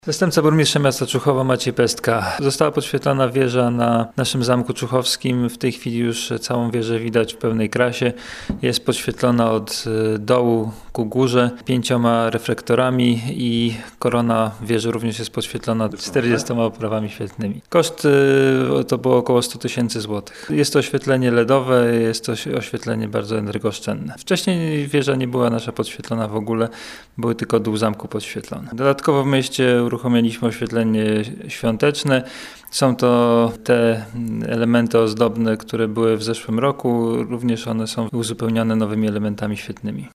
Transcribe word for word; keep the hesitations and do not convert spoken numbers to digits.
Zastępca burmistrza miasta Czuchowa Maciej Pestka. Została podświetlona wieża na naszym Zamku Czuchowskim. W tej chwili już całą wieżę widać w pełnej krasie. Jest podświetlona od dołu ku górze pięcioma reflektorami i korona wieży również jest podświetlona czterdziestoma oprawami świetlnymi. Koszt to było około sto tysięcy złotych. Jest to oświetlenie L E D owe, jest to oświetlenie bardzo energooszczędne. Wcześniej wieża nie była nasza podświetlona w ogóle, były tylko dół zamku podświetlony. Dodatkowo w mieście uruchomiliśmy oświetlenie świąteczne. Są to te elementy ozdobne, które były w zeszłym roku. Również one są uzupełnione nowymi elementami świetnymi.